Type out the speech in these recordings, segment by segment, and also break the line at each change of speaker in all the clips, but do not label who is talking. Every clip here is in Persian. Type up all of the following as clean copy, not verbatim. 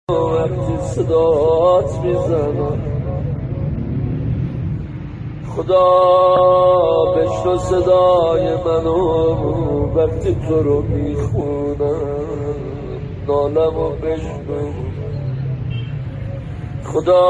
وقتی صدات میزنم خدا بشنو صدای منو وقتی تو رو میخونم نالمو بشنو خدا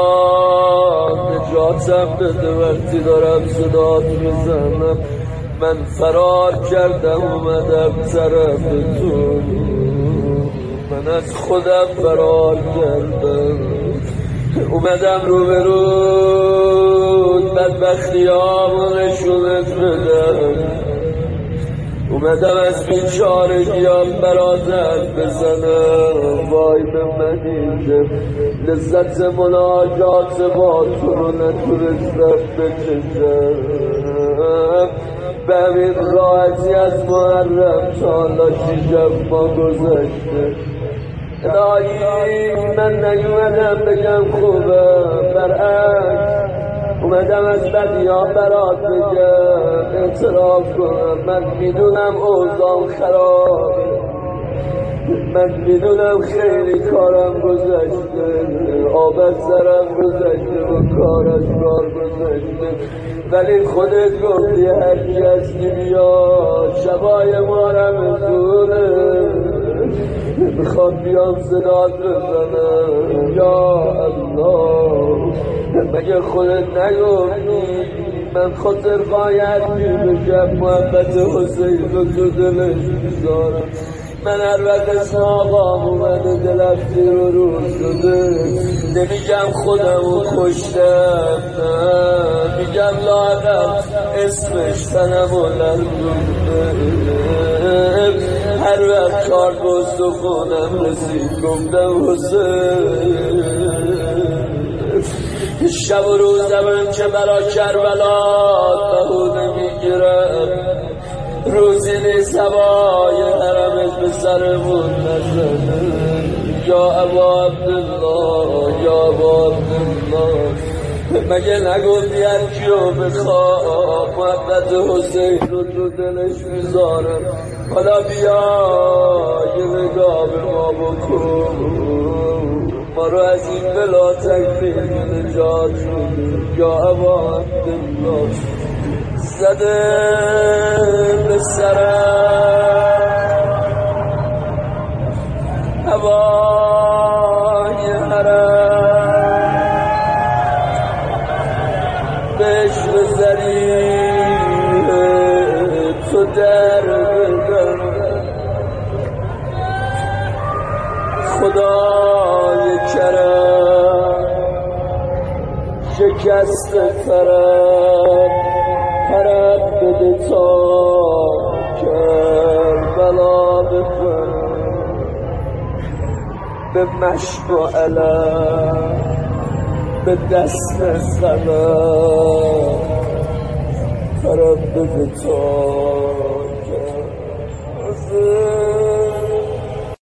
نجاتم بده وقتی دارم صدات میزنم من فرار کردم اومدم طرف تو من از خودم فرار کردم اومدم روبرود بدبختیامو نشونت بدم اومدم از بیچارگیام برات حرف بزنم وای به منی که لذت مناجات با تو رو نتونستم بچشم به همین راحتی از محرم تا حالا 6 ماه گذشته الهی من نیومدم بگم خوبم برعکس اومدم از بدیام برات بگم اعتراف کنم من میدونم اوضاع خرابه من میدونم خیلی کارم گذشته آب از سرم گذشته و کار از کار گذشته ولی خودت گفتی هرکی هستی بیاد شبای ما رمزونه میخوام بیام صدات بزنم یا الله مگه خودت نگفتی من خاطر باید بشم محبت حسین رو تو دلش میذارم من هر وقت اسم آقام اومده دلم زیر و روز شده نمیگم خودمو کشتم میگم لااقل اسمش تنمو لرزونده هر وقت کار بست و خونم رسید گفتم حسین شب و روزم که برا کربلات بهونه میگیرم روزی نیست هوای حرمت به سرمون نزنه یا ابا عبدالله یا ابا عبدالله مگه نگفتی هر کیو بخواه محبت حسین رو تو دلش میذارم حالا بیا یه نگاه به ما بکن ما رو از این بلا تکلیف نجات شدیم یا ابا عبدالله زده به سرم هوای حرم بهش بزریه تو در بگم خدای کرم شکست فرم پرد بده تا کربلا بکنم به مشق و علم به دست غمم پرد بده تا